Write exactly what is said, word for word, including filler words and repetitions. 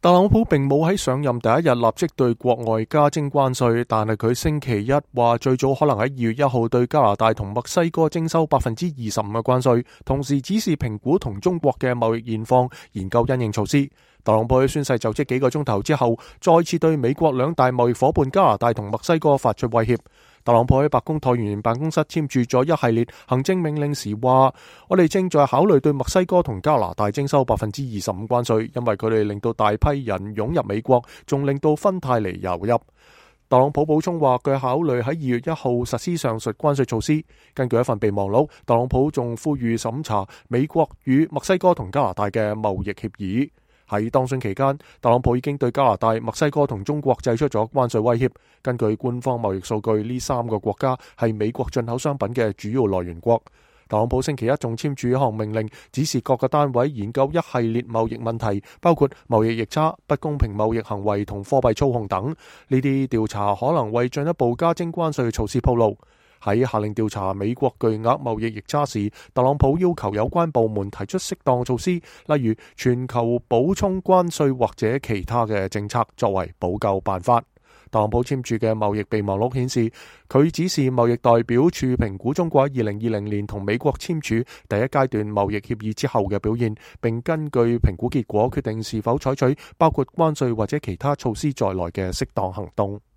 特朗普並冇喺上任第一日立即對國外加徵關稅，但係佢星期一話最早可能喺二月一號對加拿大同墨西哥徵收百分之二十五嘅關稅，同時指示評估同中國嘅貿易現況，研究因應措施。特朗普喺宣誓就職幾個鐘頭之後，再次對美國兩大貿易夥伴加拿大同墨西哥發出威脅。特朗普喺白宮橢圓辦公室簽署咗一系列行政命令時話，我哋正在考慮對墨西哥同加拿大徵收百分之二十五關稅，因為佢哋令到大批人湧入美國，仲令到芬太尼流入。特朗普補充話，佢考慮喺二月一號實施上述關稅措施。根據一份備忘錄，特朗普仲呼籲審查美國與墨西哥同加拿大嘅貿易協議。喺當選期間，特朗普已經對加拿大、墨西哥同中國祭出咗關稅威脅。根據官方貿易數據，呢三個國家係美國進口商品嘅主要來源國。特朗普星期一仲簽署一項命令，指示各個單位研究一系列貿易問題，包括貿易逆差、不公平貿易行為同貨幣操控等。呢啲調查可能為進一步加徵關稅嘅措施鋪路。喺下令調查美國巨額貿易逆差時，特朗普要求有關部門提出適當措施，例如全球補充關稅或者其他嘅政策作為補救辦法。特朗普簽署嘅貿易備忘錄顯示，佢指示貿易代表處評估中國喺二零二零年同美國簽署第一階段貿易協議之後嘅表現，並根據評估結果決定是否採取包括關稅或者其他措施在內嘅適當行動。